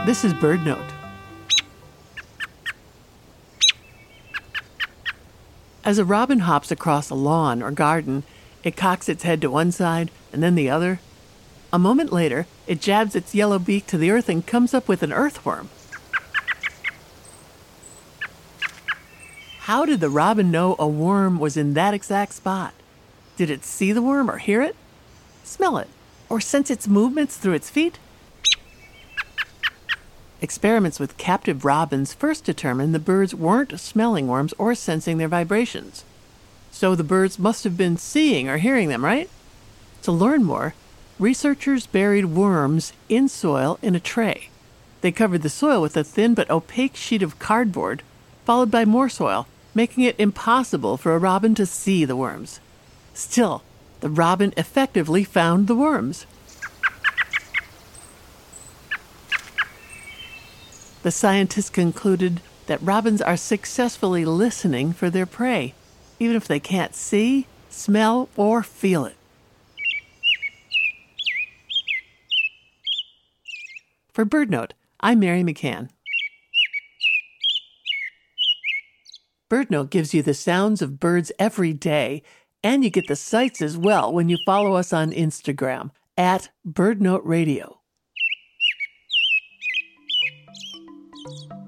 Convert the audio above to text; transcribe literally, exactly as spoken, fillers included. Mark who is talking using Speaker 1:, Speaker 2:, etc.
Speaker 1: This is BirdNote. As a robin hops across a lawn or garden, it cocks its head to one side and then the other. A moment later, it jabs its yellow beak to the earth and comes up with an earthworm. How did the robin know a worm was in that exact spot? Did it see the worm or hear it? Smell it? Or sense its movements through its feet? Experiments with captive robins first determined the birds weren't smelling worms or sensing their vibrations. So the birds must have been seeing or hearing them, right? To learn more, researchers buried worms in soil in a tray. They covered the soil with a thin but opaque sheet of cardboard, followed by more soil, making it impossible for a robin to see the worms. Still, the robin effectively found the worms. The scientists concluded that robins are successfully listening for their prey, even if they can't see, smell, or feel it. For BirdNote, I'm Mary McCann. BirdNote gives you the sounds of birds every day, and you get the sights as well when you follow us on Instagram at BirdNote Radio.